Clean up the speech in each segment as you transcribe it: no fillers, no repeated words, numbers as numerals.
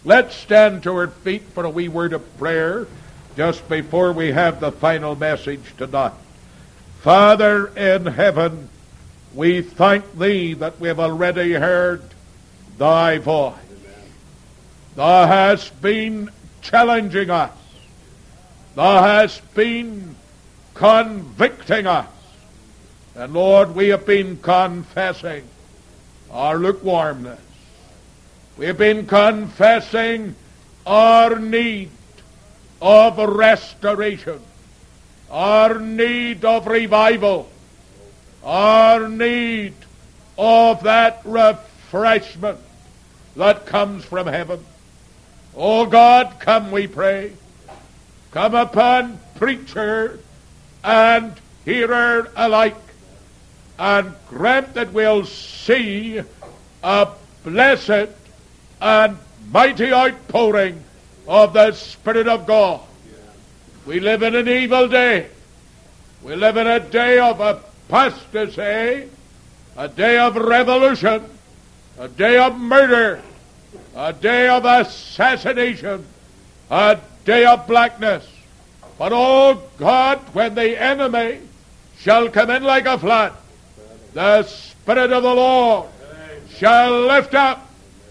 Let's stand to our feet for a wee word of prayer just before we have the final message tonight. Father in heaven, we thank Thee that we have already heard Thy voice. Thou hast been challenging us. Thou hast been convicting us. And Lord, we have been confessing our lukewarmness. We have been confessing our need of restoration, our need of revival, our need of that refreshment that comes from heaven. Oh God, come, we pray. Come upon preacher and hearer alike, and grant that we'll see a blessed and mighty outpouring of the Spirit of God. We live in an evil day. We live in a day of apostasy, a day of revolution, a day of murder, a day of assassination, a day of blackness. But, oh God, when the enemy shall come in like a flood, the Spirit of the Lord shall lift up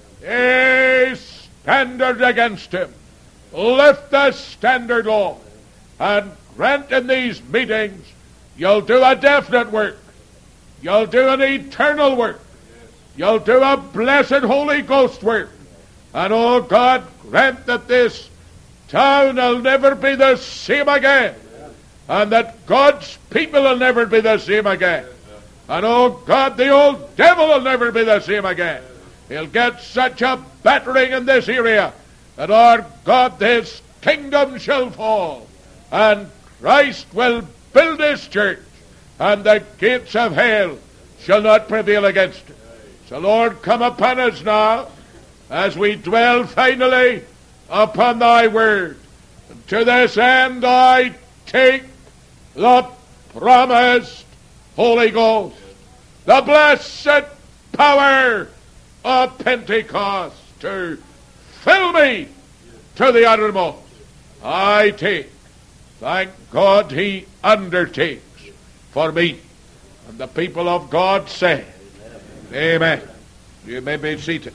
a standard against him. Lift the standard, Lord, and grant in these meetings you'll do a definite work. You'll do an eternal work. You'll do a blessed Holy Ghost work. And, oh God, grant that this town will never be the same again. And that God's people will never be the same again. And, oh God, the old devil will never be the same again. He'll get such a battering in this area that our God, His kingdom shall fall. And Christ will build His church. And the gates of hell shall not prevail against it. So, Lord, come upon us now as we dwell finally upon Thy word. And to this end I take the promised Holy Ghost, the blessed power of Pentecost to fill me to the uttermost. I take. Thank God He undertakes for me. And the people of God say, Amen. You may be seated.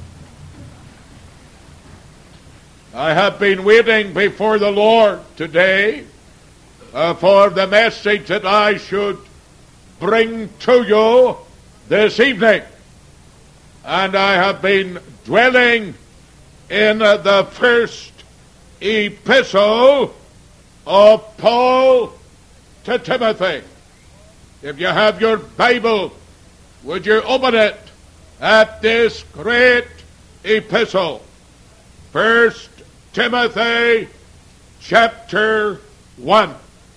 I have been waiting before the Lord today for the message that I should bring to you this evening. And I have been dwelling in the first epistle of Paul to Timothy. If you have your Bible, would you open it at this great epistle? 1 Timothy chapter 1.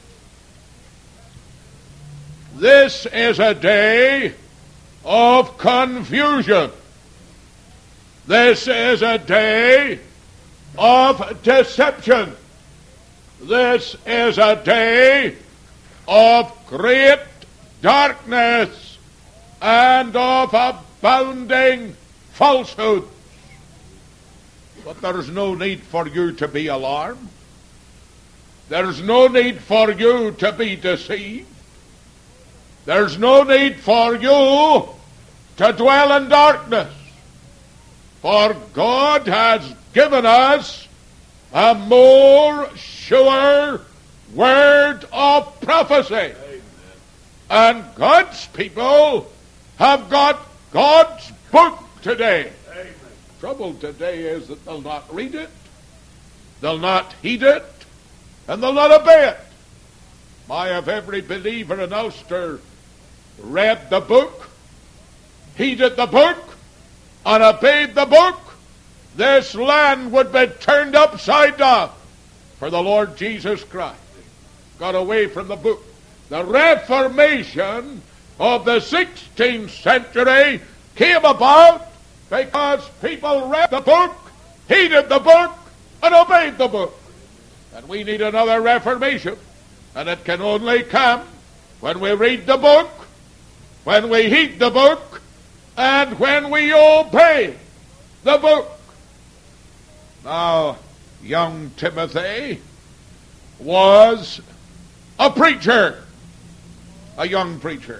This is a day of confusion. This is a day of deception. This is a day of great darkness and of abounding falsehood. But there's no need for you to be alarmed. There's no need for you to be deceived. There's no need for you to dwell in darkness. For God has given us a more sure word of prophecy. Amen. And God's people have got God's book today. Amen. Trouble today is that they'll not read it, they'll not heed it, and they'll not obey it. My, if every believer in Ulster read the book, heeded the book, and obeyed the book, this land would be turned upside down. For the Lord Jesus Christ got away from the book. The Reformation of the 16th century came about because people read the book, heeded the book, and obeyed the book. And we need another Reformation. And it can only come when we read the book, when we heed the book, and when we obey the book. Now, young Timothy was a preacher, a young preacher.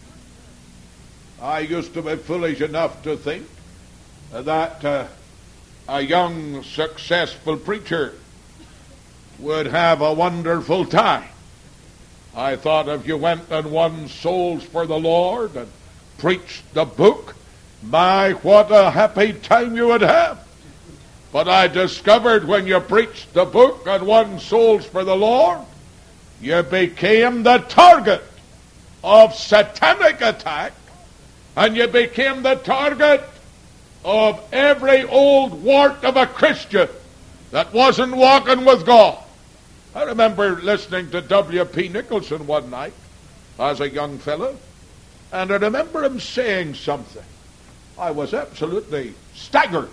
I used to be foolish enough to think that a young, successful preacher would have a wonderful time. I thought if you went and won souls for the Lord and preached the book, my, what a happy time you would have. But I discovered when you preached the book and won souls for the Lord, you became the target of satanic attack, and you became the target of every old wart of a Christian that wasn't walking with God. I remember listening to W.P. Nicholson one night as a young fellow, and I remember him saying something. I was absolutely staggered.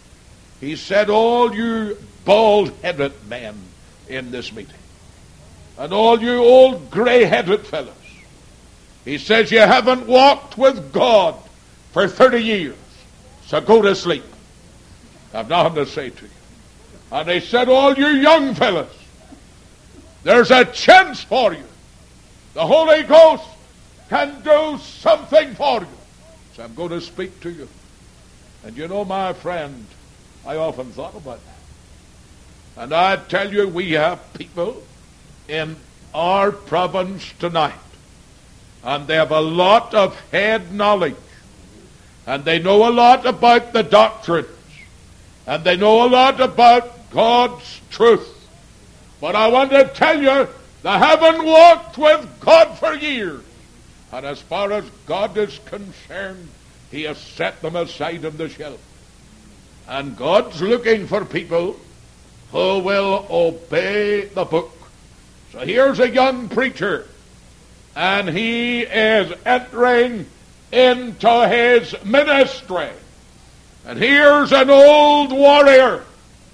He said, all you bald-headed men in this meeting, and all you old gray-headed fellows, he says, you haven't walked with God for 30 years, so go to sleep. I've nothing to say to you. And he said, all you young fellas, there's a chance for you. The Holy Ghost can do something for you. So I'm going to speak to you. And you know, my friend, I often thought about that. And I tell you, we have people in our province tonight, and they have a lot of head knowledge, and they know a lot about the doctrines, and they know a lot about God's truth. But I want to tell you, they haven't walked with God for years. And as far as God is concerned, He has set them aside on the shelf. And God's looking for people who will obey the book. So here's a young preacher, and he is entering into his ministry. And here's an old warrior,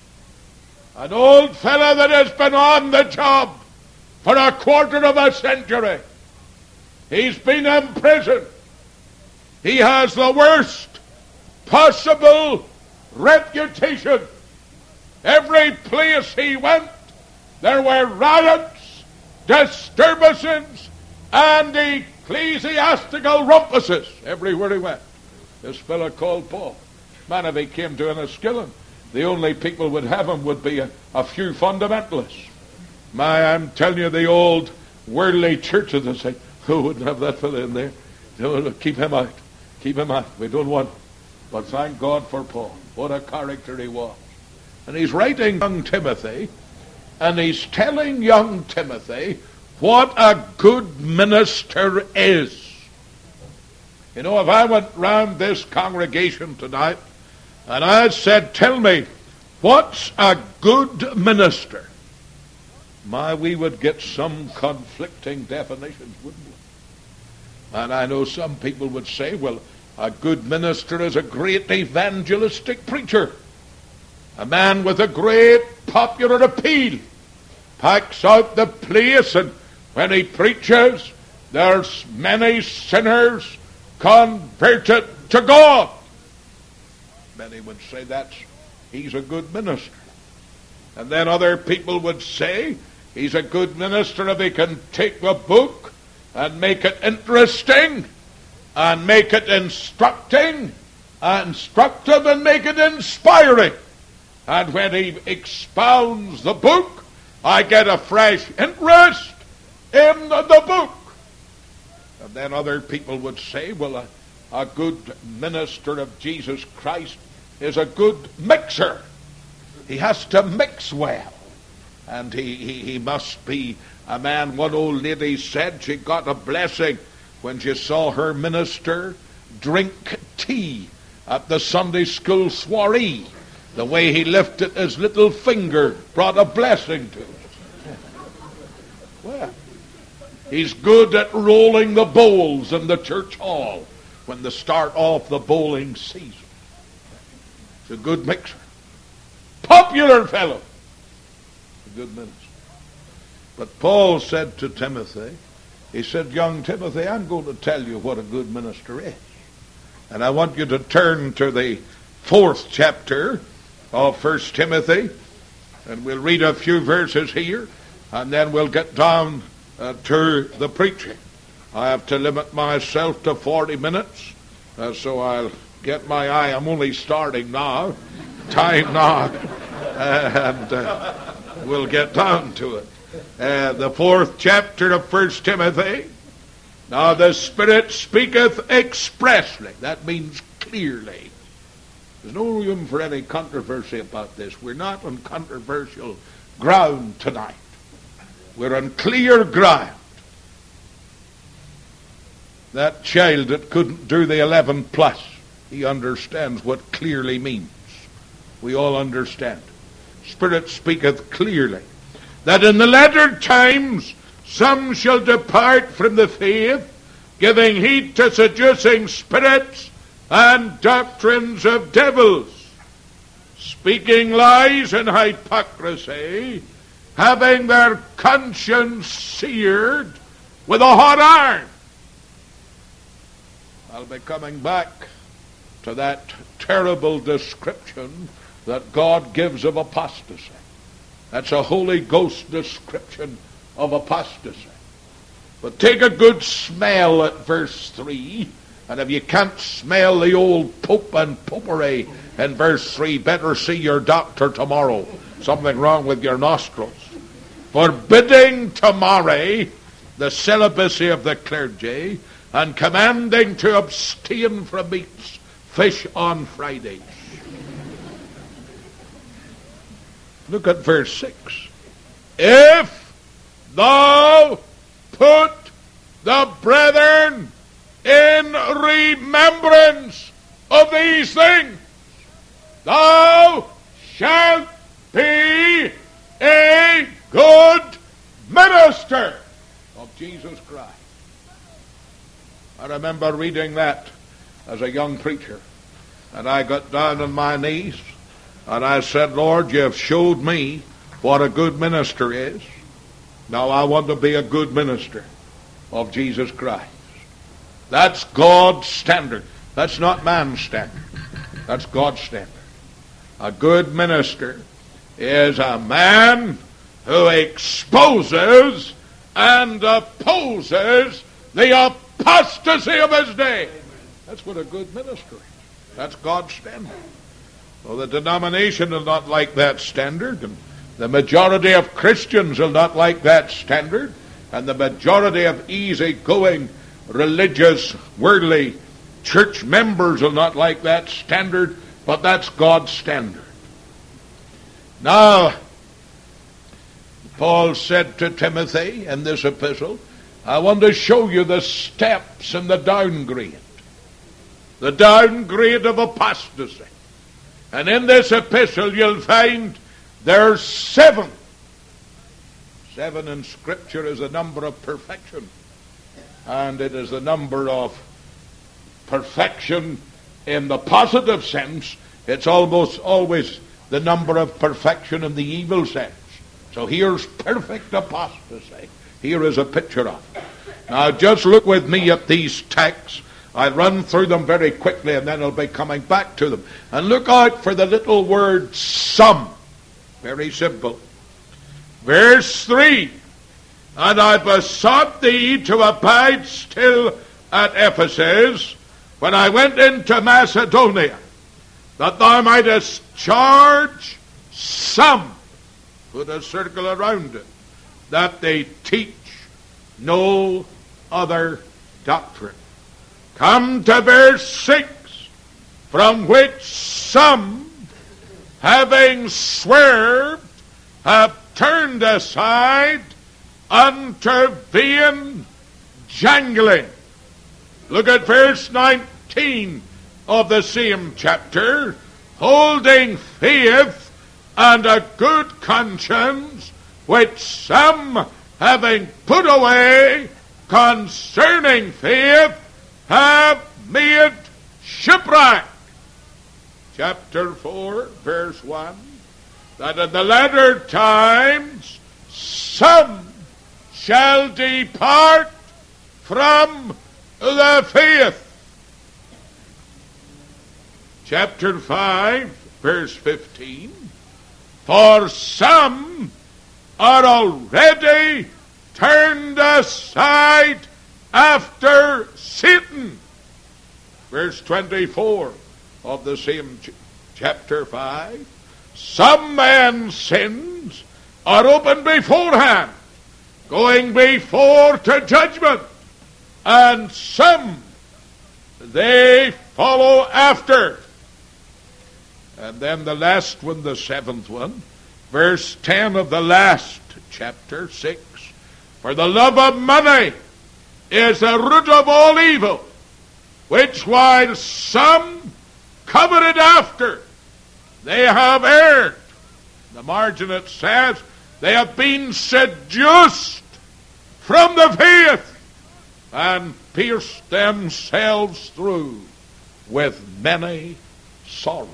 an old fella that has been on the job for a quarter of a century. He's been in prison. He has the worst possible reputation. Every place he went, there were riots, disturbances, and ecclesiastical rumpuses everywhere he went. This fellow called Paul. Man, if he came to Enniskillen, the only people would have him would be a few fundamentalists. I'm telling you, the old worldly churches would say, who wouldn't have that fellow in there? No, keep him out. Keep him out. We don't want him. But thank God for Paul. What a character he was. And he's writing young Timothy, and he's telling young Timothy what a good minister is. You know, if I went round this congregation tonight and I said, tell me, what's a good minister? We would get some conflicting definitions, wouldn't we? And I know some people would say, well, a good minister is a great evangelistic preacher. A man with a great popular appeal. Packs out the place, and when he preaches, there's many sinners converted to God. Many would say he's a good minister. And then other people would say he's a good minister if he can take a book and make it interesting, and make it instructive, and make it inspiring. And when he expounds the book, I get a fresh interest in the book. And then other people would say, well, a good minister of Jesus Christ is a good mixer. He has to mix well. And he must be a man. One old lady said she got a blessing when she saw her minister drink tea at the Sunday school soiree. The way he lifted his little finger brought a blessing to her. Well, he's good at rolling the bowls in the church hall when they start off the bowling season. He's a good mixer. Popular fellow. A good minister. But Paul said to Timothy, he said, young Timothy, I'm going to tell you what a good minister is. And I want you to turn to the 4th chapter of 1 Timothy, and we'll read a few verses here, and then we'll get down to the preaching. I have to limit myself to 40 minutes, so I'll get my eye. I'm only starting now, time now, and we'll get down to it. The 4th chapter of 1 Timothy. Now the Spirit speaketh expressly. That means clearly. There's no room for any controversy about this. We're not on controversial ground tonight. We're on clear ground. That child that couldn't do the 11 plus, he understands what clearly means. We all understand. Spirit speaketh clearly, that in the latter times some shall depart from the faith, giving heed to seducing spirits and doctrines of devils, speaking lies and hypocrisy, having their conscience seared with a hot iron. I'll be coming back to that terrible description that God gives of apostasy. That's a Holy Ghost description of apostasy. But take a good smell at verse 3, and if you can't smell the old pope and popery in verse 3, better see your doctor tomorrow. Something wrong with your nostrils. Forbidding to marry, the celibacy of the clergy, and commanding to abstain from meats, fish on Fridays. Look at verse 6. If thou put the brethren in remembrance of these things, thou shalt be a good minister of Jesus Christ. I remember reading that as a young preacher, and I got down on my knees and I said, Lord, you've showed me what a good minister is. Now I want to be a good minister of Jesus Christ. That's God's standard. That's not man's standard. That's God's standard. A good minister is a man who exposes and opposes the apostasy of his day. That's what a good minister is. That's God's standard. Well, the denomination will not like that standard, and the majority of Christians will not like that standard, and the majority of easy-going, religious, worldly church members will not like that standard, but that's God's standard. Now, Paul said to Timothy in this epistle, I want to show you the steps in the downgrade. The downgrade of apostasy. And in this epistle you'll find there's 7. 7 in Scripture is the number of perfection. And it is the number of perfection in the positive sense. It's almost always the number of perfection in the evil sense. So here's perfect apostasy. Here is a picture of it. Now just look with me at these texts. I'll run through them very quickly and then I'll be coming back to them. And look out for the little word some. Very simple. Verse 3. And I besought thee to abide still at Ephesus when I went into Macedonia, that thou mightest charge some, put a circle around it, that they teach no other doctrine. Come to verse 6, from which some, having swerved, have turned aside unto vain jangling. Look at verse 19 of the same chapter. Holding faith and a good conscience, which some, having put away concerning faith, have made shipwreck. Chapter 4, verse 1. That in the latter times some shall depart from the faith. Chapter 5, verse 15, for some are already turned aside after Satan. Verse 24 of the same chapter 5, some men's sins are open beforehand, going before to judgment, and some they follow after. And then the last one, the seventh one, verse 10 of the last chapter 6, for the love of money is the root of all evil, which while some coveted after, they have erred. In the margin it says, they have been seduced from the faith and pierced themselves through with many sorrows.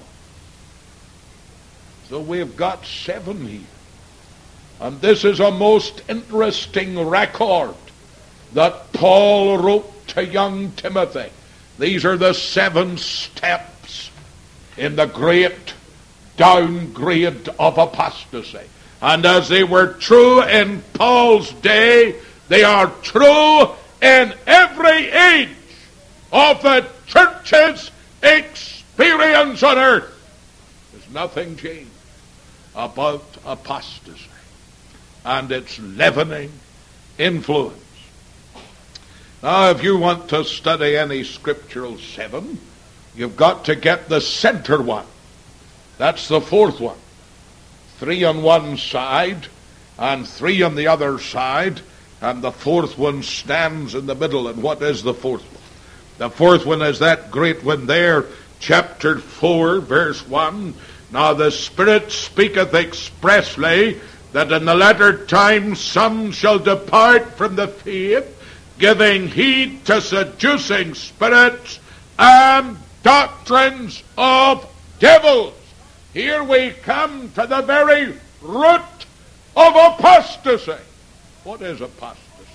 So we've got 7 here. And this is a most interesting record that Paul wrote to young Timothy. These are the 7 steps in the great downgrade of apostasy. And as they were true in Paul's day, they are true in every age of the church's experience on earth. There's nothing changed about apostasy and its leavening influence. Now, if you want to study any scriptural 7, you've got to get the center one. That's the 4th one. 3 on one side and 3 on the other side, and the 4th one stands in the middle. And what is the 4th one? The 4th one is that great one there, chapter 4, verse 1. Now the Spirit speaketh expressly that in the latter times some shall depart from the faith, giving heed to seducing spirits and doctrines of devils. Here we come to the very root of apostasy. What is apostasy?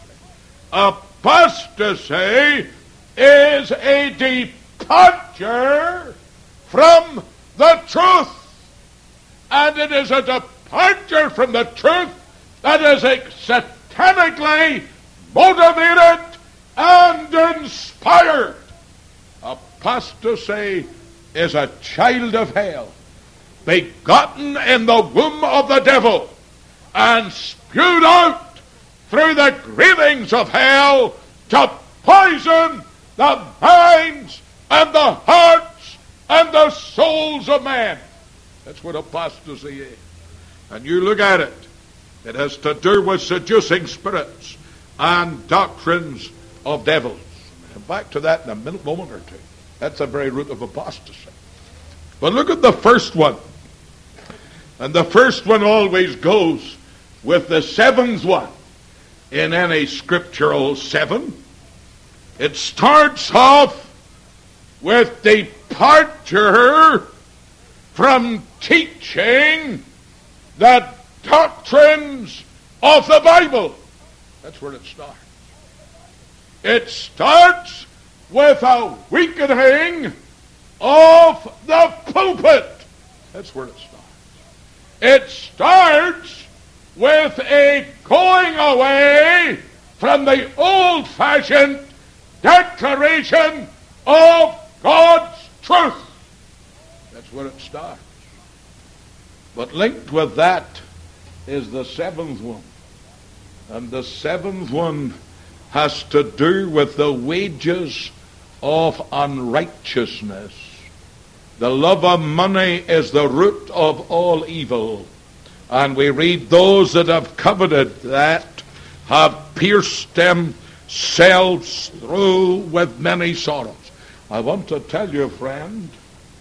Apostasy is a departure from the truth. And it is a departure from the truth that is satanically motivated and inspired. Apostasy is a child of hell, begotten in the womb of the devil, and spewed out through the gravings of hell to poison the minds and the hearts and the souls of men. That's what apostasy is. And you look at it, it has to do with seducing spirits and doctrines of devils. I'll come back to that in a moment or two. That's the very root of apostasy. But look at the first one. And the first one always goes with the 7th one in any scriptural 7. It starts off with departure from teaching the doctrines of the Bible. That's where it starts. It starts with a weakening of the pulpit. That's where it starts. It starts with a going away from the old-fashioned declaration of God's truth. That's where it starts. But linked with that is the 7th one. And the 7th one has to do with the wages of unrighteousness. The love of money is the root of all evil. And we read, those that have coveted that have pierced themselves through with many sorrows. I want to tell you, friend,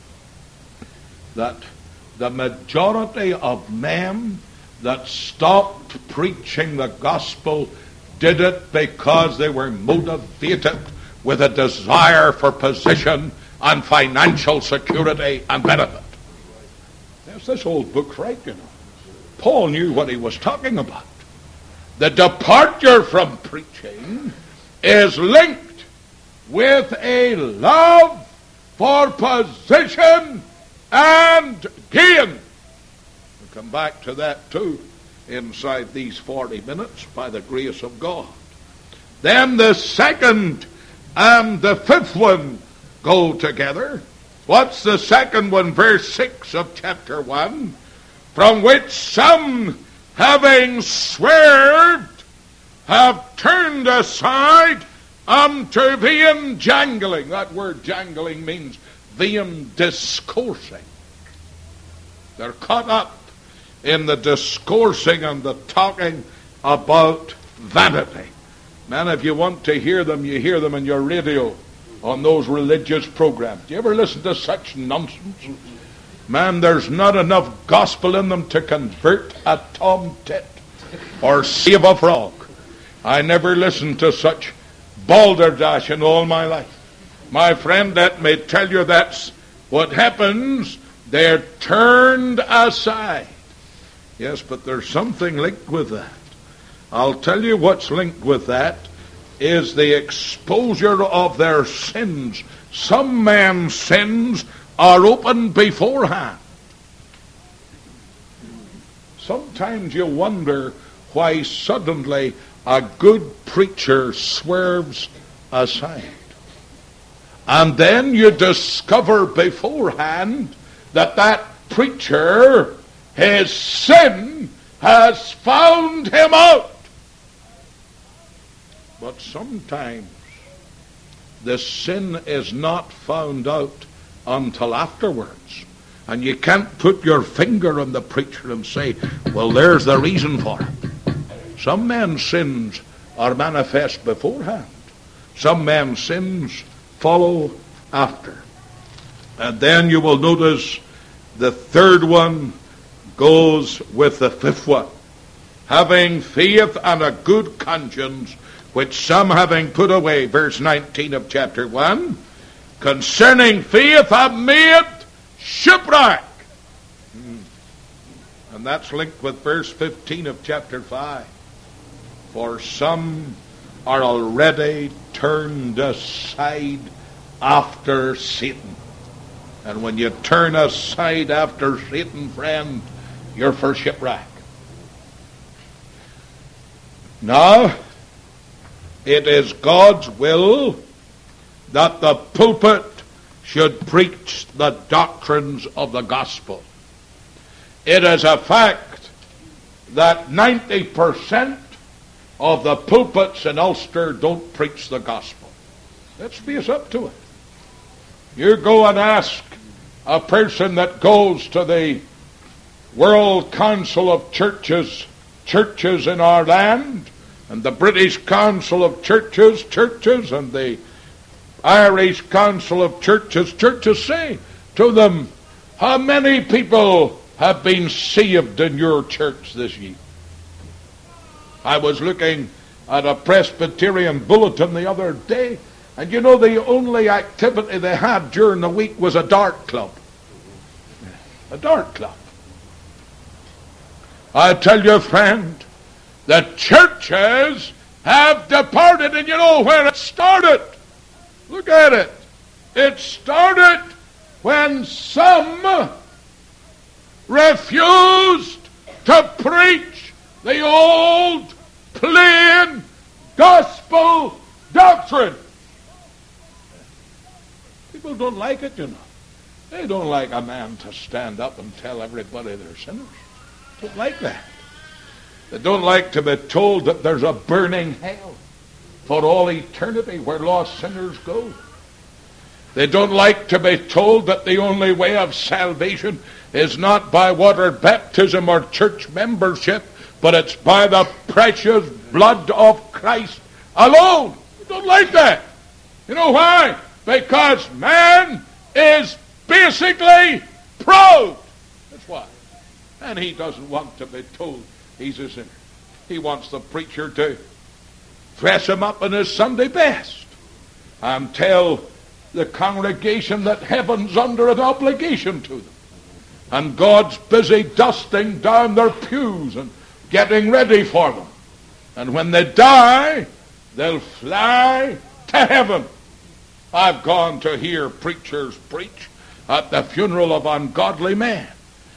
that the majority of men that stopped preaching the gospel did it because they were motivated with a desire for position and financial security and benefit. There's this old book, right, you know. Paul knew what he was talking about. The departure from preaching is linked with a love for position and gain. We'll come back to that too inside these 40 minutes by the grace of God. Then the second and the fifth one go together. What's the second one? Verse 6 of chapter 1. From which some, having swerved, have turned aside unto vain jangling. That word jangling means vain discoursing. They're caught up in the discoursing and the talking about vanity. Man, if you want to hear them, you hear them in your radio on those religious programs. Do you ever listen to such nonsense? Man, there's not enough gospel in them to convert a tom-tit or save a frog. I never listened to such balderdash in all my life. My friend, let me tell you, that's what happens. They're turned aside. Yes, but there's something linked with that. I'll tell you what's linked with that is the exposure of their sins. Some men's sins are open beforehand. Sometimes you wonder why suddenly a good preacher swerves aside. And then you discover beforehand that preacher, his sin has found him out. But sometimes the sin is not found out until afterwards. And you can't put your finger on the preacher and say, well, there's the reason for it. Some men's sins are manifest beforehand. Some men's sins follow after. And then you will notice the third one goes with the fifth one. Having faith and a good conscience, which some having put away, verse 19 of chapter 1, concerning faith have made shipwreck. And that's linked with verse 15 of chapter 5. For some are already turned aside after Satan. And when you turn aside after Satan, friend, you're for shipwreck. Now, it is God's will that the pulpit should preach the doctrines of the gospel. It is a fact that 90% of the pulpits in Ulster don't preach the gospel. Let's face up to it. You go and ask a person that goes to the World Council of churches in our land, and the British Council of Churches, and the Irish Council of Churches, say to them, how many people have been saved in your church this year? I was looking at a Presbyterian bulletin the other day, and you know the only activity they had during the week was a dart club. A dart club. I tell you, friend, the churches have departed, and you know where it started. Look at it. It started when some refused to preach the old, plain gospel doctrine. People don't like it, you know. They don't like a man to stand up and tell everybody they're sinners. They don't like that. They don't like to be told that there's a burning hell for all eternity where lost sinners go. They don't like to be told that the only way of salvation is not by water baptism or church membership, but it's by the precious blood of Christ alone. They don't like that. You know why? Because man is basically proud. That's why. And he doesn't want to be told he's a sinner. He wants the preacher to dress him up in his Sunday best and tell the congregation that heaven's under an obligation to them. And God's busy dusting down their pews and getting ready for them. And when they die, they'll fly to heaven. I've gone to hear preachers preach at the funeral of ungodly men.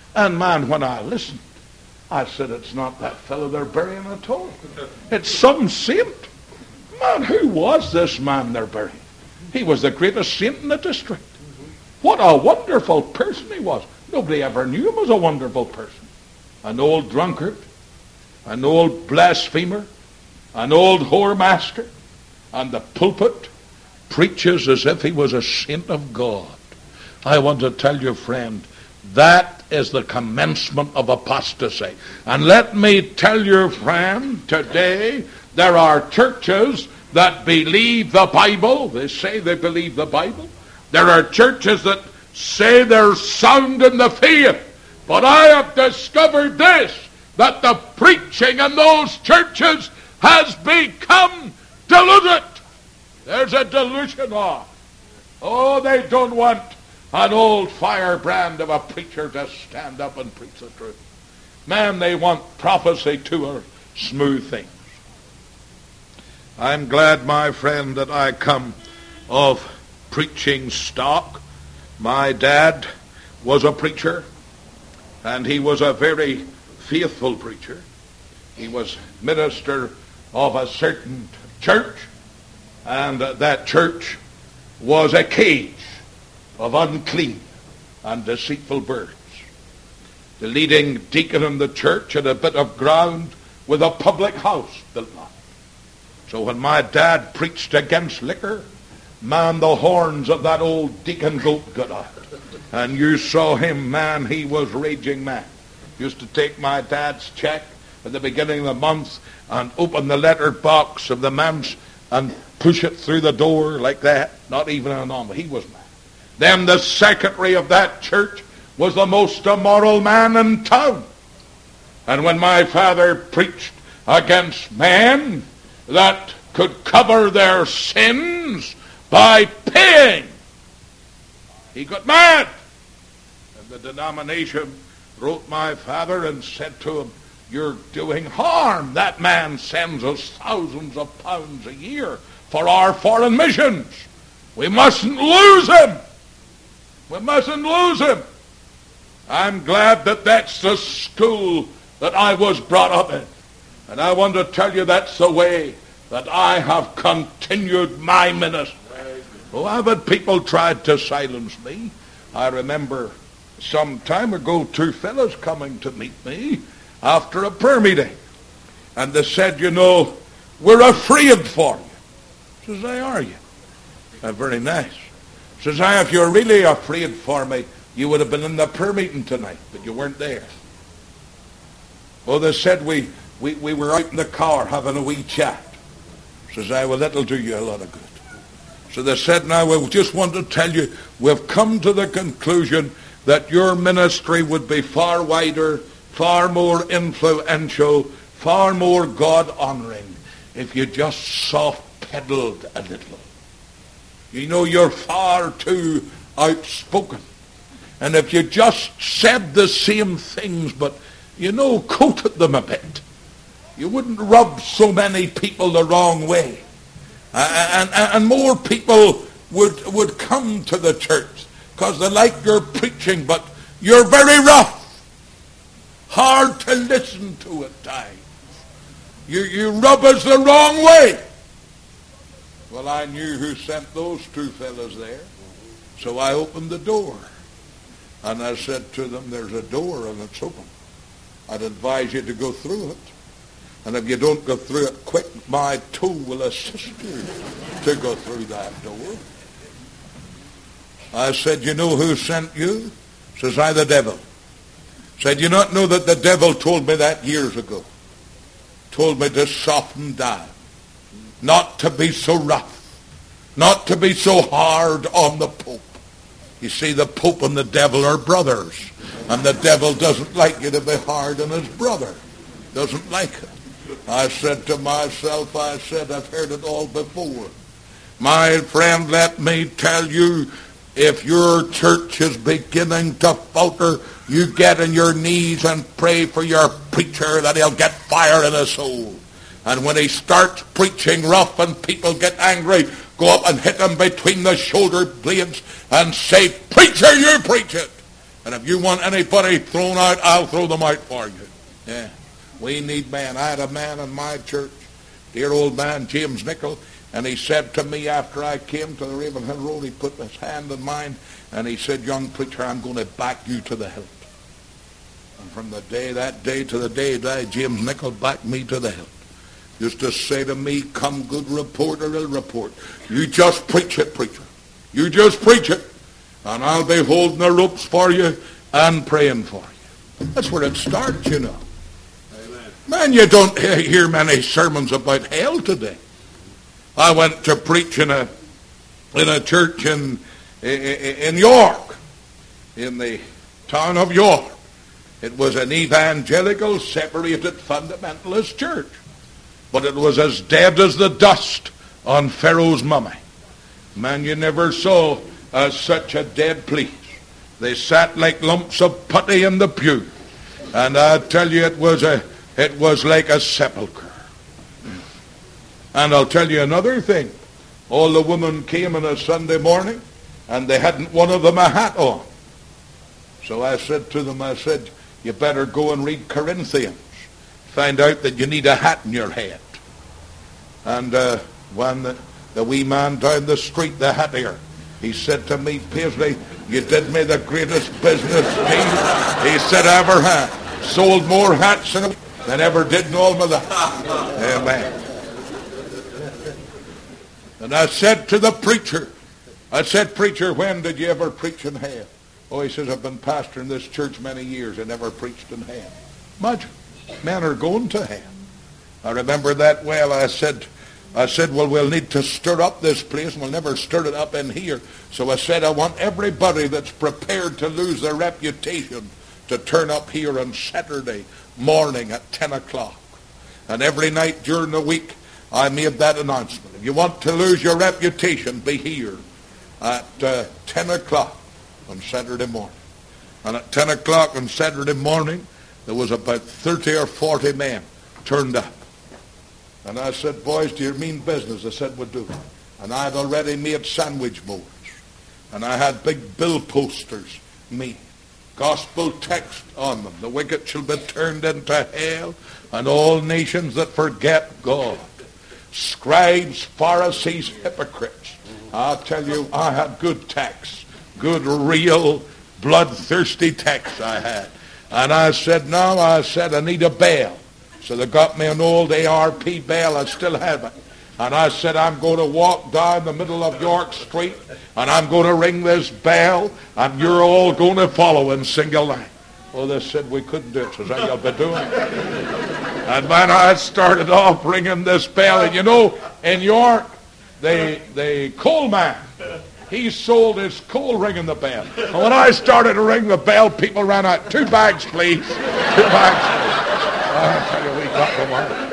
And man, when I listened, I said, it's not that fellow they're burying at all. It's some saint. Man, who was this man they're burying? He was the greatest saint in the district. What a wonderful person he was. Nobody ever knew him as a wonderful person. An old drunkard, an old blasphemer, an old whoremaster, and the pulpit preaches as if he was a saint of God. I want to tell you, friend, that is the commencement of apostasy. And let me tell you, friend, today there are churches that believe the Bible. They say they believe the Bible. There are churches that say they're sound in the faith. But I have discovered this, that the preaching in those churches has become diluted. There's a delusion on. Oh, they don't want an old firebrand of a preacher to stand up and preach the truth. Man, they want prophecy too, or smooth things. I'm glad, my friend, that I come of preaching stock. My dad was a preacher, and he was a very faithful preacher. He was minister of a certain church, and that church was a cage of unclean and deceitful birds. The leading deacon in the church had a bit of ground with a public house built on it. So when my dad preached against liquor, man, the horns of that old deacon goat got out. And you saw him, man, he was raging mad. Used to take my dad's check at the beginning of the month and open the letter box of the man's and push it through the door like that. Not even an envelope. He was mad. Then the secretary of that church was the most immoral man in town. And when my father preached against men that could cover their sins by paying, he got mad. And the denomination wrote my father and said to him, you're doing harm. That man sends us thousands of pounds a year for our foreign missions. We mustn't lose him. We mustn't lose him. I'm glad that that's the school that I was brought up in. And I want to tell you that's the way that I have continued my ministry. Oh, I've had people tried to silence me. I remember some time ago 2 fellows coming to meet me after a prayer meeting. And they said, you know, we're afraid for you. Says, I are you? Very nice. Says, if you're really afraid for me, you would have been in the prayer meeting tonight, but you weren't there. Oh, they said we were out in the car having a wee chat. Says, well, that'll do you a lot of good. So they said, now we just want to tell you, we've come to the conclusion that your ministry would be far wider, far more influential, far more God-honoring if you just soft-pedaled a little. You know, you're far too outspoken. And if you just said the same things, but, you know, coated them a bit, you wouldn't rub so many people the wrong way. And more people would come to the church because they like your preaching, but you're very rough. Hard to listen to at times. You rub us the wrong way. Well, I knew who sent those 2 fellas there. So I opened the door. And I said to them, there's a door and it's open. I'd advise you to go through it. And if you don't go through it quick, my toe will assist you to go through that door. I said, you know who sent you? Says, I, the devil. Said, you not know that the devil told me that years ago? Told me to soften down. Not to be so rough. Not to be so hard on the Pope. You see, the Pope and the devil are brothers. And the devil doesn't like you to be hard on his brother. Doesn't like it. I said to myself, I've heard it all before. My friend, let me tell you, if your church is beginning to falter, you get on your knees and pray for your preacher that he'll get fire in his soul. And when he starts preaching rough and people get angry, go up and hit him between the shoulder blades and say, preacher, you preach it. And if you want anybody thrown out, I'll throw them out for you. Yeah. We need men. I had a man in my church, dear old man, James Nichol, and he said to me after I came to the Ravenhill Road, he put his hand in mine, and he said, young preacher, I'm going to back you to the hilt. And from that day to the day he died, James Nichol backed me to the hilt. Used to say to me, come good report or ill report. You just preach it, preacher. You just preach it. And I'll be holding the ropes for you and praying for you. That's where it starts, you know. Amen. Man, you don't hear many sermons about hell today. I went to preach in a church in York, in the town of York. It was an evangelical, separated, fundamentalist church. But it was as dead as the dust on Pharaoh's mummy. Man, you never saw such a dead place. They sat like lumps of putty in the pew. And I tell you, it was like a sepulchre. And I'll tell you another thing. All the women came on a Sunday morning, and they hadn't one of them a hat on. So I said to them, you better go and read Corinthians. Find out that you need a hat in your head. And when the wee man down the street, the hattier, he said to me, Paisley, you did me the greatest business deal he said I ever had. Sold more hats than ever did in all my life. Amen. And I said to the preacher, preacher, when did you ever preach in hell? Oh, he says, I've been pastoring this church many years and never preached in hell. Imagine, men are going to hell. I remember that well. I said, well, we'll need to stir up this place, and we'll never stir it up in here. So I said, I want everybody that's prepared to lose their reputation to turn up here on Saturday morning at 10 o'clock. And every night during the week, I made that announcement. If you want to lose your reputation, be here at 10 o'clock on Saturday morning. And at 10 o'clock on Saturday morning, there was about 30 or 40 men turned up. And I said, boys, do you mean business? They said, we do. And I had already made sandwich boards. And I had big bill posters made. Gospel text on them. The wicked shall be turned into hell, and all nations that forget God. Scribes, Pharisees, hypocrites. I'll tell you, I had good texts. Good, real, bloodthirsty texts I had. And I said, I need a bell. So they got me an old ARP bell. I still have it. And I said, I'm going to walk down the middle of York Street, and I'm going to ring this bell, and you're all going to follow in single line. Well, they said we couldn't do it. So I said, you'll be doing it. And when I started off ringing this bell, and you know, in York, the coal man, he sold his coal ringing the bell. And when I started to ring the bell, people ran out. 2 bags, please. 2 bags. I tell you, we got them on.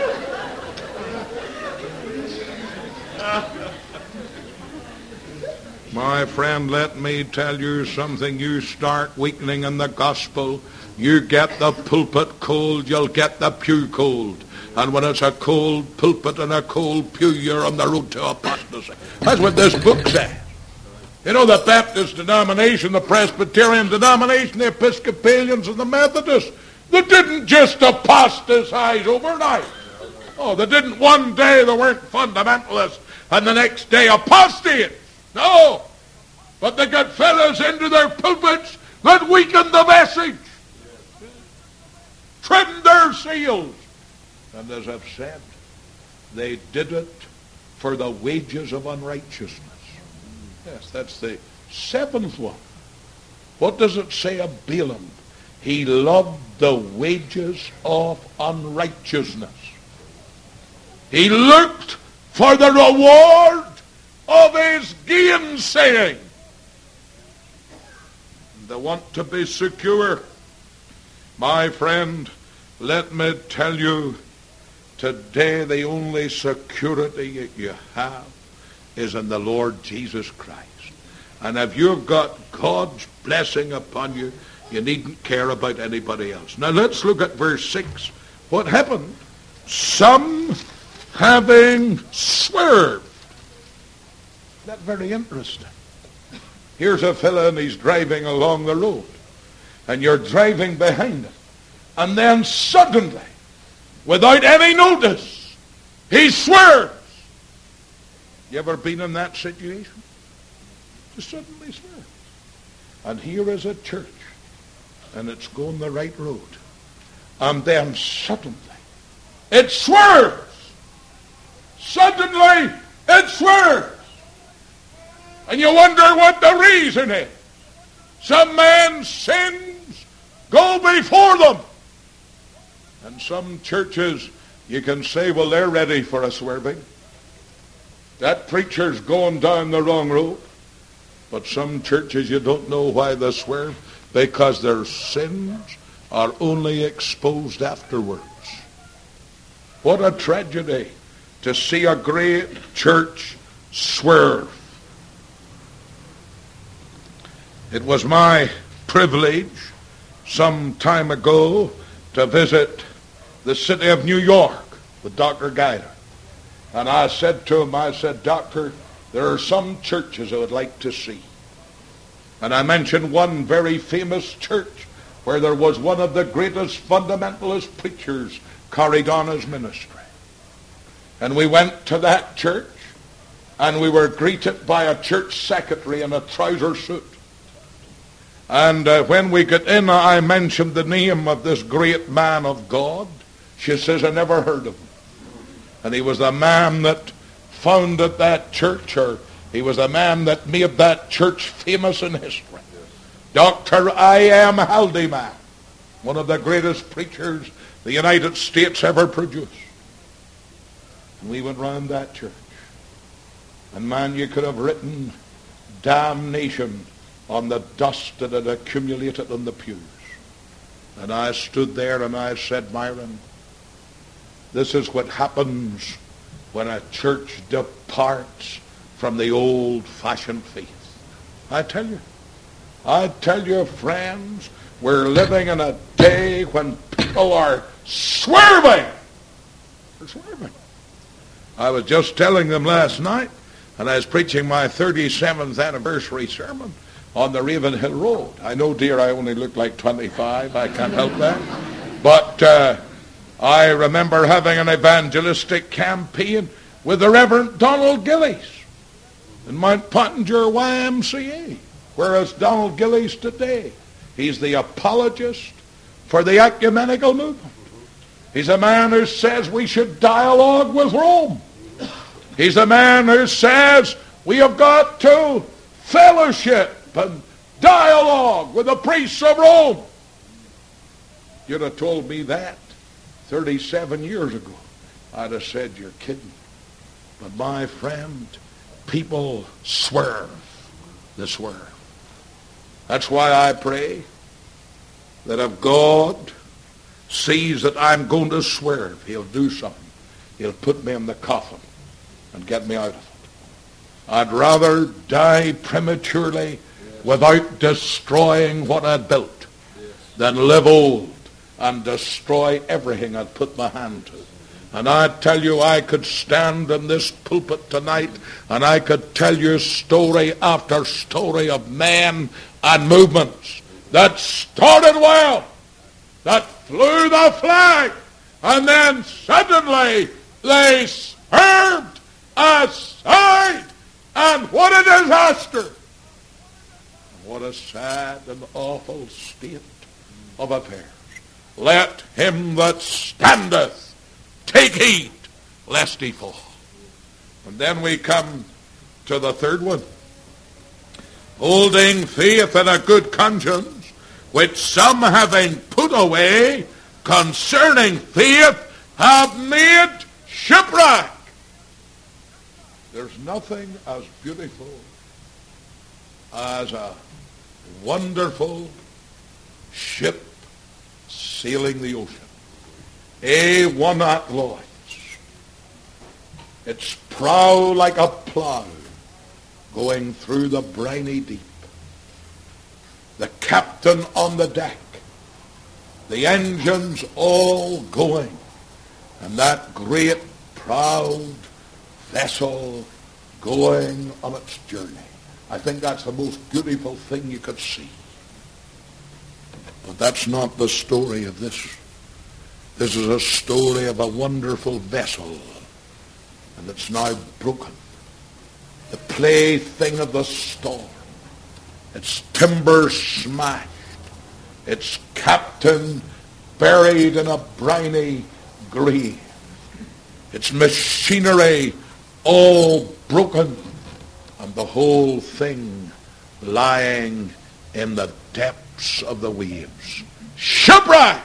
My friend, let me tell you something. You start weakening in the gospel, you get the pulpit cold, you'll get the pew cold. And when it's a cold pulpit and a cold pew, you're on the road to apostasy. That's what this book says. You know, the Baptist denomination, the Presbyterian denomination, the Episcopalians and the Methodists, they didn't just apostatize overnight. Oh, they didn't one day, they weren't fundamentalists, and the next day apostate. No. But they got fellows into their pulpits that weakened the message. Trimmed their seals. And as I've said, they did it for the wages of unrighteousness. Yes, that's the 7th one. What does it say of Balaam? He loved the wages of unrighteousness. He looked for the reward of his gainsaying. They want to be secure. My friend, let me tell you, today the only security that you have is in the Lord Jesus Christ. And if you've got God's blessing upon you, you needn't care about anybody else. Now let's look at verse 6. What happened? Some having swerved. That's very interesting. Here's a fellow and he's driving along the road. and you're driving behind it, and then suddenly, without any notice, he swerves. You ever been in that situation? Just suddenly swerves. And here is a church, and it's going the right road. And then suddenly, it swerves. Suddenly, it swerves. And you wonder what the reason is. Some man's sins go before them. And some churches, you can say, well, they're ready for a swerving. That preacher's going down the wrong road. But some churches, you don't know why they swerve, because their sins are only exposed afterwards. What a tragedy to see a great church swerve. It was my privilege some time ago to visit the city of New York with Dr. Guider. And I said to him, I said, Doctor, there are some churches I would like to see. And I mentioned one very famous church where there was one of the greatest fundamentalist preachers carried on his ministry. And we went to that church, and we were greeted by a church secretary in a trouser suit. And when we got in, I mentioned the name of this great man of God. She says, I never heard of him. And he was the man that founded that church, or he was the man that made that church famous in history. Dr. I.M. Haldeman, one of the greatest preachers the United States ever produced. And we went round that church. And man, you could have written damnation on the dust that had accumulated on the pews. And I stood there and I said, Myron, this is what happens when a church departs from the old-fashioned faith. I tell you, friends, we're living in a day when people are swerving. They're swerving. I was just telling them last night, and I was preaching my 37th anniversary sermon on the Ravenhill Road. I know, dear, I only look like 25. I can't help that. But I remember having an evangelistic campaign with the Reverend Donald Gillies in Mount Pottinger YMCA. Where is Donald Gillies today? He's the apologist for the ecumenical movement. He's a man who says we should dialogue with Rome. He's a man who says we have got to fellowship and dialogue with the priests of Rome. You'd have told me that 37 years ago. I'd have said, you're kidding. But my friend, people swerve. They swerve. That's why I pray that if God sees that I'm going to swerve, he'll do something. He'll put me in the coffin and get me out of it. I'd rather die prematurely without destroying what I built than live old and destroy everything I'd put my hand to. And I tell you, I could stand in this pulpit tonight and I could tell you story after story of men and movements that started well, that flew the flag, and then suddenly they swerved aside. And what a disaster! What a sad and awful state of affairs. Let him that standeth take heed lest he fall. And then we come to the third one. Holding faith and a good conscience, which some having put away concerning faith have made shipwreck. There's nothing as beautiful as a wonderful ship sailing the ocean. A1 at Lloyd's. Its prow like a plow going through the briny deep. The captain on the deck. The engines all going. And that great proud vessel going on its journey. I think that's the most beautiful thing you could see. But that's not the story of this. This is a story of a wonderful vessel, and it's now broken. The plaything of the storm. Its timber smashed. Its captain buried in a briny grave. Its machinery all broken, and the whole thing lying in the depths of the waves. Shipwreck!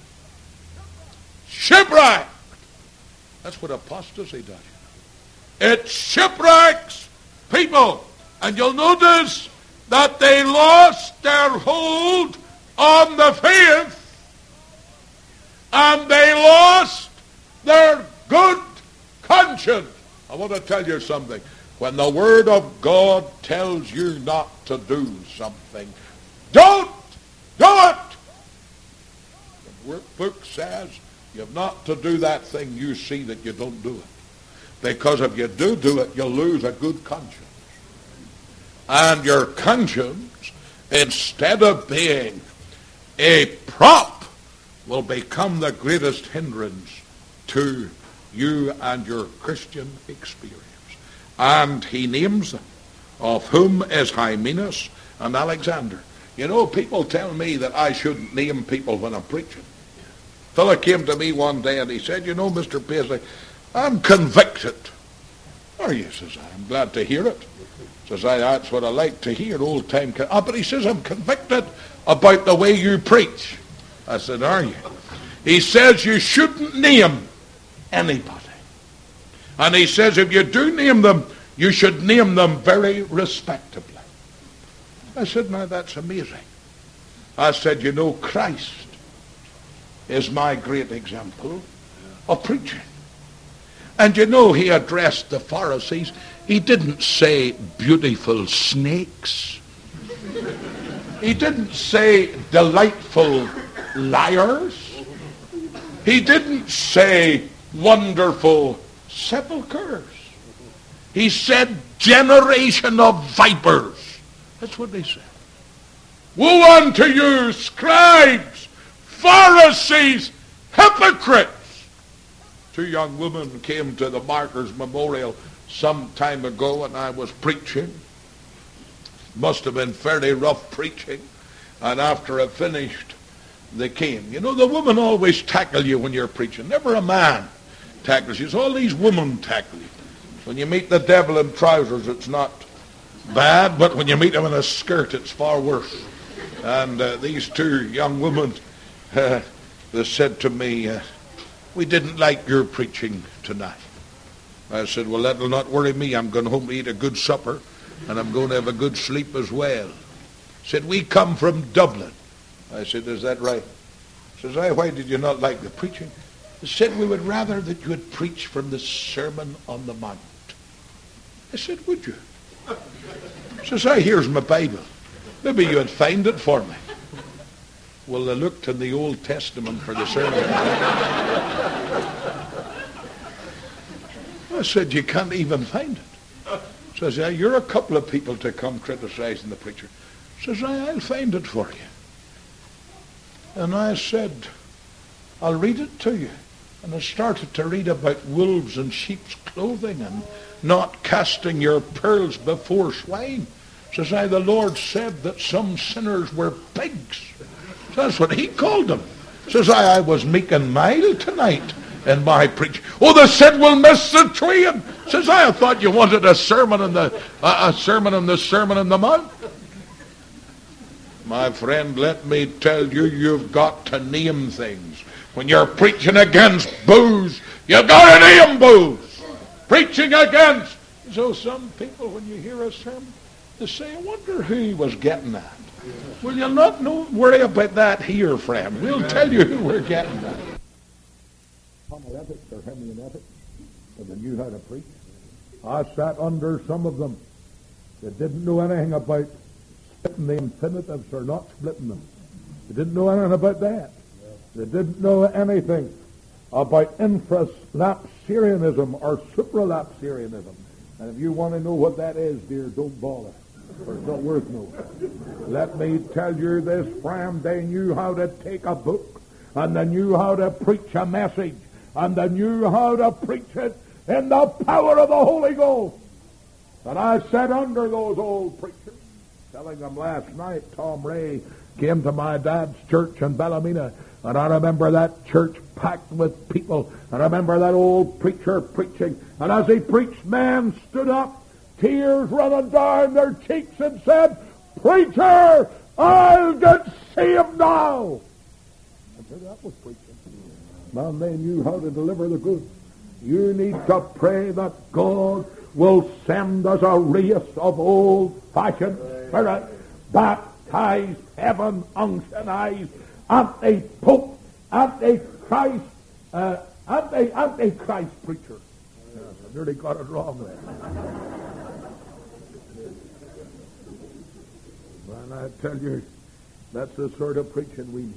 Shipwreck! That's what apostasy does. It shipwrecks people. And you'll notice that they lost their hold on the faith, and they lost their good conscience. I want to tell you something. When the Word of God tells you not to do something, don't do it. The book says you have not to do that thing, you see that you don't do it. Because if you do it, you'll lose a good conscience. And your conscience, instead of being a prop, will become the greatest hindrance to you and your Christian experience. And he names them, of whom is Hymenaeus and Alexander. You know, people tell me that I shouldn't name people when I'm preaching. A fellow came to me one day and he said, you know, Mr. Paisley, I'm convicted. Are you? Says I. I'm glad to hear it. Says I, that's what I like to hear, old time. But he says, I'm convicted about the way you preach. I said, are you? He says you shouldn't name anybody. And he says if you do name them, you should name them very respectably. I said, now that's amazing. I said, you know, Christ is my great example of preaching. And you know, he addressed the Pharisees. He didn't say beautiful snakes. He didn't say delightful liars. He didn't say wonderful sepulchres. He said generation of vipers. That's what they said. Woe unto you, scribes, Pharisees, hypocrites. Two young women came to the Martyrs Memorial some time ago, and I was preaching. Must have been fairly rough preaching. And after I finished, they came. You know, the women always tackle you when you're preaching. Never a man tackles you. It's all these women tackle you. When you meet the devil in trousers, it's not bad, but when you meet him in a skirt, it's far worse. And these two young women, they said to me, we didn't like your preaching tonight. I said, well, that'll not worry me. I'm going home to eat a good supper, and I'm going to have a good sleep as well. Said, we come from Dublin. I said, is that right? Says, why did you not like the preaching? He said, we would rather that you had preached from the Sermon on the Mount. I said, would you? Says, here's my Bible. Maybe you would find it for me. Well, they looked in the Old Testament for the Sermon. I said, you can't even find it. Says, you're a couple of people to come criticizing the preacher. Says, I'll find it for you. And I said, I'll read it to you. And I started to read about wolves in sheep's clothing and not casting your pearls before swine. Says, the Lord said that some sinners were pigs. That's what he called them. Says, I was meek and mild tonight in my preaching. Oh, they said we'll miss the train. Says, I thought you wanted a sermon on the Sermon on the Mount. My friend, let me tell you, you've got to name things. When you're preaching against booze, you've got to name booze. Preaching against. So some people, when you hear a sermon, they say, I wonder who he was getting at. Well, you'll not worry about that here, friend. We'll tell you who we're getting at. Homiletics or hermeneutics, so they knew how to preach. I sat under some of them that didn't know anything about splitting the infinitives or not splitting them. They didn't know anything about that. They didn't know anything about infralapsarianism or supralapsarianism. And if you want to know what that is, dear, don't bother. For it's not worth knowing. Let me tell you this, friend, they knew how to take a book, and they knew how to preach a message, and they knew how to preach it in the power of the Holy Ghost. And I sat under those old preachers, telling them last night, Tom Ray came to my dad's church in Ballymena, and I remember that church packed with people. I remember that old preacher preaching, and as he preached, men stood up, tears running down their cheeks, and said, "Preacher, I'll get saved now." I said, that was preaching. Man, they knew how to deliver the goods. You need to pray that God will send us a race of old-fashioned spirit, baptized, heaven unctionized, anti-pope, anti-Christ, anti-Christ preacher. Yes, I nearly got it wrong there. And I tell you, that's the sort of preaching we need.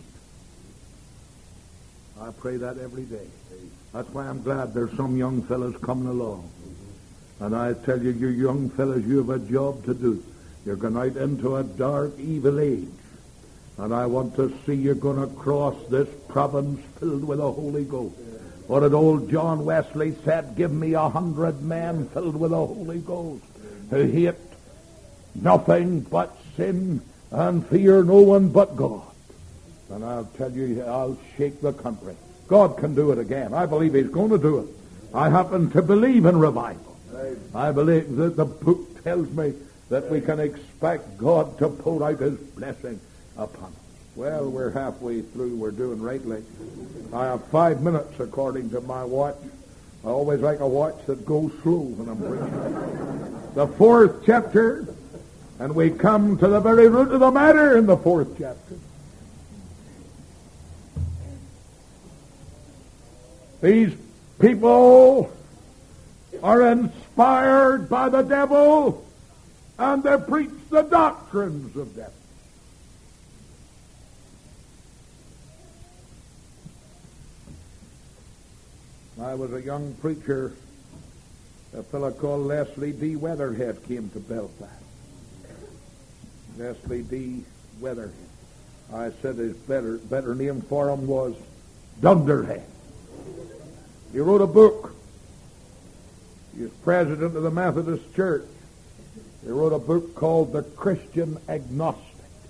I pray that every day. That's why I'm glad there's some young fellas coming along. And I tell you, you young fellas, you have a job to do. You're going out into a dark, evil age. And I want to see you going to cross this province filled with the Holy Ghost. What did old John Wesley said? Give me 100 men filled with the Holy Ghost, who hate nothing but sin and fear no one but God. And I'll tell you, I'll shake the country. God can do it again. I believe He's going to do it. I happen to believe in revival. I believe that the book tells me that we can expect God to pour out His blessing upon us. Well, we're halfway through. We're doing rightly. I have 5 minutes according to my watch. I always like a watch that goes slow when I'm preaching. The 4th chapter, and we come to the very root of the matter in the 4th chapter. These people are inspired by the devil, and they preach the doctrines of devil. I was a young preacher. A fellow called Leslie D. Weatherhead came to Belfast. Leslie D. Weatherhead. I said his better name for him was Dunderhead. He wrote a book. He was president of the Methodist Church. He wrote a book called The Christian Agnostic.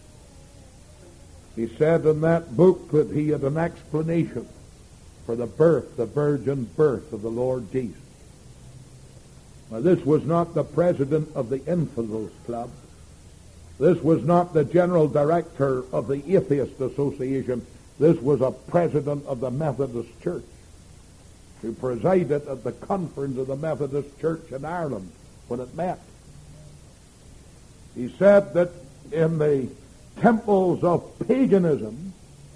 He said in that book that he had an explanation for the birth, the virgin birth of the Lord Jesus. Now, this was not the president of the Infidels Club. This was not the general director of the Atheist Association. This was a president of the Methodist Church who presided at the conference of the Methodist Church in Ireland when it met. He said that in the temples of paganism,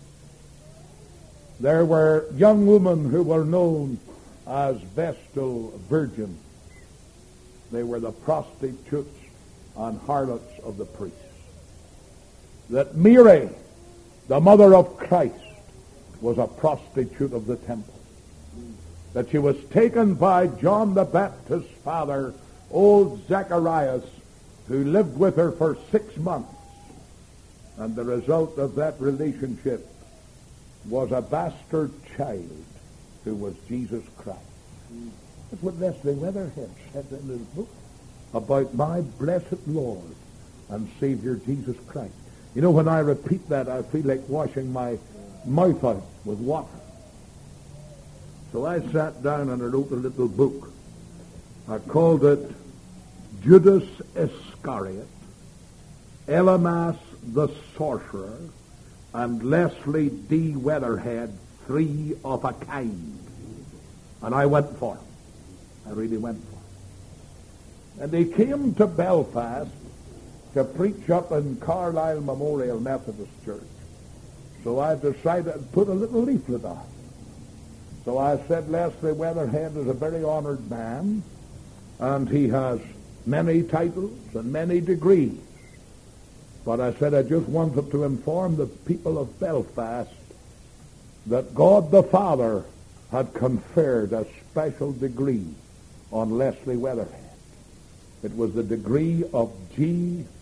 there were young women who were known as Vestal Virgins. They were the prostitutes and harlots of the priests. That Mary, the mother of Christ, was a prostitute of the temple. That she was taken by John the Baptist's father, old Zacharias, who lived with her for 6 months. And the result of that relationship was a bastard child who was Jesus Christ. That's what Leslie Weatherhead said in his book about my blessed Lord and Savior Jesus Christ. You know, when I repeat that, I feel like washing my mouth out with water. So I sat down and I wrote a little book. I called it Judas Iscariot, Elymas the Sorcerer, and Leslie D. Weatherhead, 3 of a kind. And I went for him. I really went for him. And he came to Belfast to preach up in Carlisle Memorial Methodist Church. So I decided to put a little leaflet on. So I said, Leslie Weatherhead is a very honored man, and he has many titles and many degrees. But I said I just wanted to inform the people of Belfast that God the Father had conferred a special degree on Leslie Weatherhead. It was the degree of G.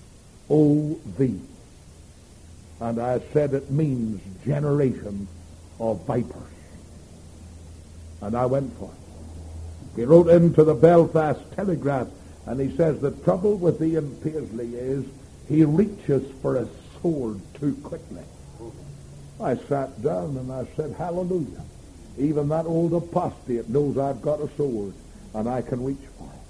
V. And I said it means generation of vipers. And I went for it. He wrote into the Belfast Telegraph, and he says the trouble with Ian Paisley is he reaches for a sword too quickly. I sat down and I said, hallelujah. Even that old apostate knows I've got a sword and I can reach for it.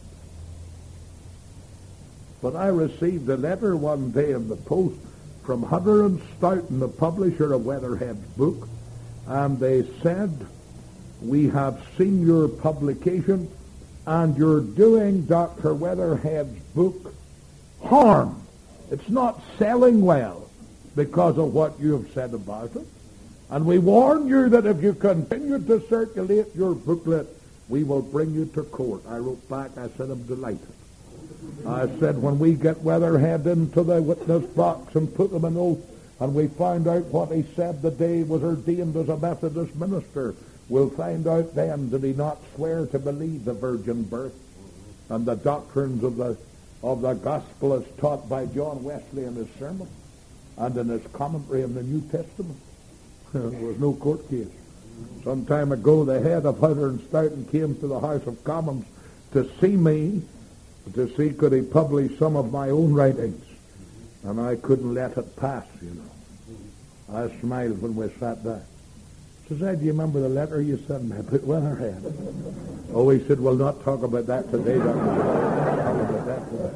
But I received a letter one day in the post from Hunter and Stoughton, the publisher of Weatherhead's book, and they said, we have seen your publication and you're doing Dr. Weatherhead's book harm. It's not selling well because of what you have said about it. And we warn you that if you continue to circulate your booklet, we will bring you to court. I wrote back, I said, I'm delighted. I said, when we get Weatherhead into the witness box and put him in oath, and we find out what he said the day he was ordained as a Methodist minister, we'll find out then, did he not swear to believe the virgin birth and the doctrines of the gospel as taught by John Wesley in his sermon and in his commentary in the New Testament? There was no court case. Some time ago, the head of Hunter and Stoughton came to the House of Commons to see me, to see could he publish some of my own writings. And I couldn't let it pass, you know. I smiled when we sat down. He said, do you remember the letter you sent me about Weatherhead? Oh, he said, we'll not talk about that today, Dr. Talk about that today.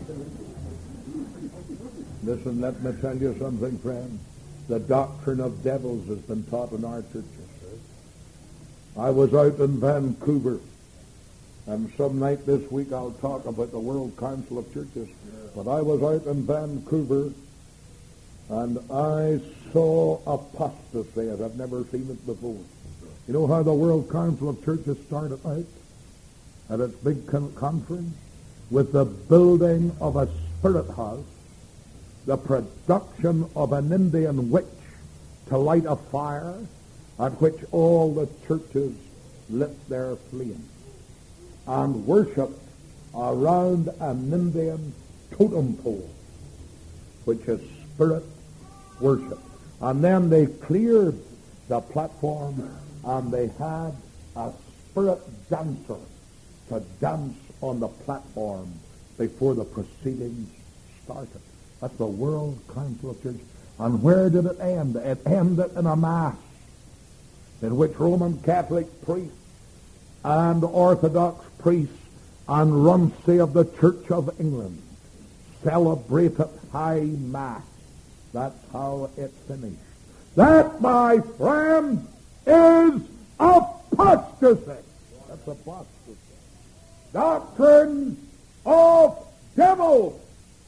Listen, let me tell you something, friend. The doctrine of devils has been taught in our churches. I was out in Vancouver, and some night this week I'll talk about the World Council of Churches. But I was out in Vancouver, and I saw apostasy as I've never seen it before. You know how the World Council of Churches started out at its big conference? With the building of a spirit house, the production of an Indian witch to light a fire at which all the churches lit their flames and worshipped around an Indian totem pole, which is spirit worship. And then they cleared the platform and they had a spirit dancer to dance on the platform before the proceedings started. That's the World Council of Churches. And where did it end? It ended in a mass in which Roman Catholic priests and Orthodox priests and Runcie of the Church of England celebrated high mass. That's how it finished. That, my friend, is apostasy. That's apostasy. Doctrine of devils.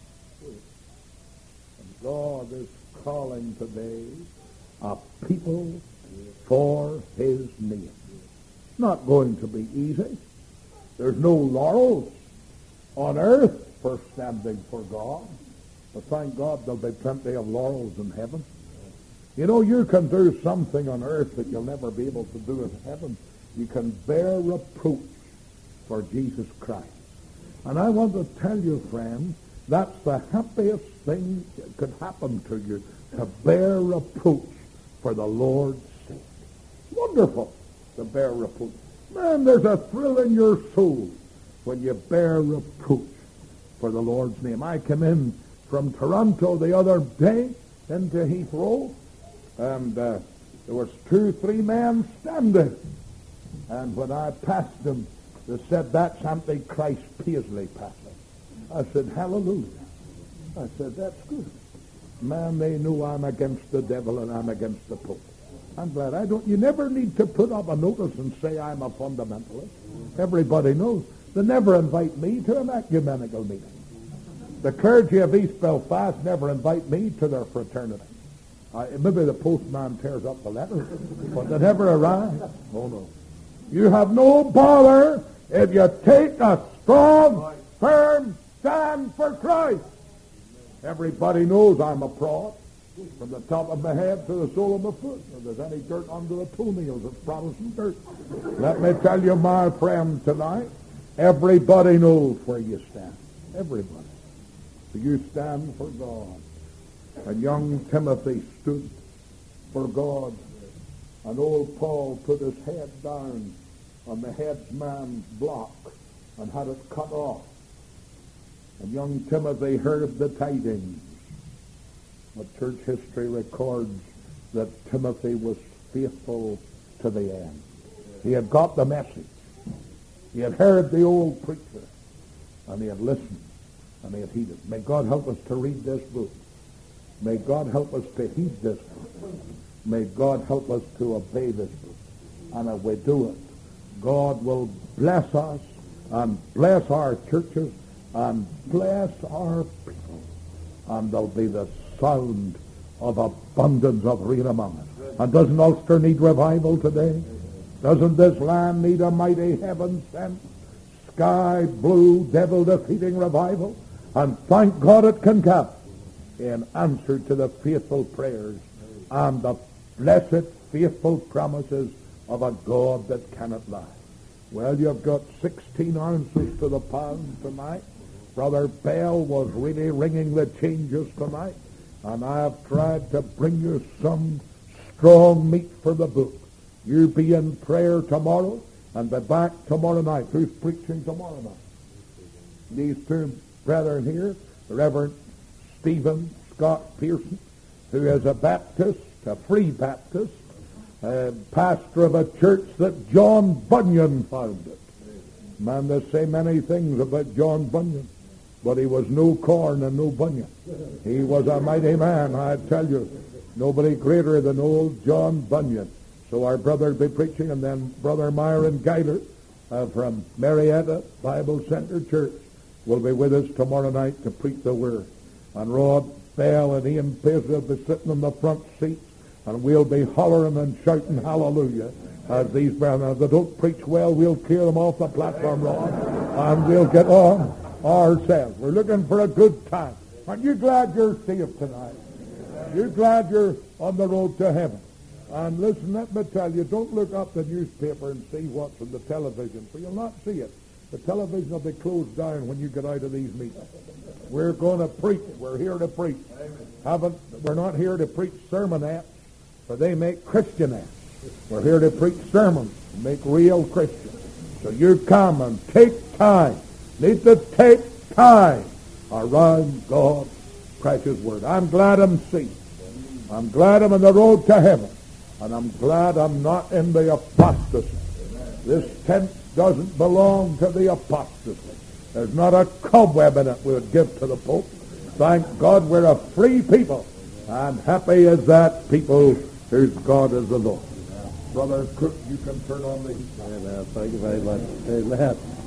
And God is calling today a people for his name. It's not going to be easy. There's no laurels on earth for standing for God. But thank God there'll be plenty of laurels in heaven. You know, you can do something on earth that you'll never be able to do in heaven. You can bear reproach for Jesus Christ. And I want to tell you, friend, that's the happiest thing that could happen to you, to bear reproach for the Lord's sake. Wonderful to bear reproach. Man, there's a thrill in your soul when you bear reproach for the Lord's name. I came in from Toronto the other day into Heathrow, and there was 2 or 3 men standing. And when I passed them, they said, that's Antichrist Paisley passing. I said, hallelujah. I said, that's good. Man, they know I'm against the devil and I'm against the Pope. I'm glad I don't. You never need to put up a notice and say I'm a fundamentalist. Everybody knows. They never invite me to an ecumenical meeting. The clergy of East Belfast never invite me to their fraternity. Maybe the postman tears up the letter, but they never arrive. Oh, no. You have no bother if you take a strong, firm stand for Christ. Everybody knows I'm a fraud. From the top of my head to the sole of my foot. If there's any dirt under the toenails, it's Protestant dirt. Let me tell you, my friend, tonight, everybody knows where you stand. Everybody. Do you stand for God? And young Timothy stood for God. And old Paul put his head down on the headsman's block and had it cut off. And young Timothy heard the tidings. But church history records that Timothy was faithful to the end. He had got the message. He had heard the old preacher, and he had listened, and he had heeded. May God help us to read this book. May God help us to heed this book. May God help us to obey this book. And if we do it, God will bless us and bless our churches and bless our people. And there'll be the sound of abundance of rain among us. And doesn't Ulster need revival today? Doesn't this land need a mighty heaven-sent, sky-blue, devil-defeating revival? And thank God it can come in answer to the faithful prayers and the blessed, faithful promises of a God that cannot lie. Well, you've got 16 ounces to the pound tonight. Brother Bell was really ringing the changes tonight, and I have tried to bring you some strong meat for the book. You be in prayer tomorrow and be back tomorrow night. Who's preaching tomorrow night? These two brethren here, the Reverend Stephen Scott Pearson, who is a Baptist, a Free Baptist, pastor of a church that John Bunyan founded. Man, they say many things about John Bunyan, but he was no corn and no bunion. He was a mighty man, I tell you. Nobody greater than old John Bunyan. So our brother will be preaching, and then Brother Myron Geiler from Marietta Bible Center Church will be with us tomorrow night to preach the Word. And Rod Bell and Ian Pace will be sitting in the front seat, and we'll be hollering and shouting hallelujah as these brethren. If they don't preach well, we'll clear them off the platform, Rod, and we'll get on ourselves. We're looking for a good time. Aren't you glad you're saved tonight? You're glad you're on the road to heaven. And listen, let me tell you, don't look up the newspaper and see what's on the television, for you'll not see it. The television will be closed down when you get out of these meetings. We're going to preach. We're here to preach. We're not here to preach sermonettes, for they make Christianettes. We're here to preach sermons, make real Christians. So you come and take time. Need to take time around God's precious Word. I'm glad I'm saved. I'm glad I'm on the road to heaven. And I'm glad I'm not in the apostasy. This tent doesn't belong to the apostasy. There's not a cobweb in it we would give to the Pope. Thank God we're a free people. And happy is that people whose God is the Lord. Brother Cook, you can turn on the heat. Amen. Thank you very much. Amen.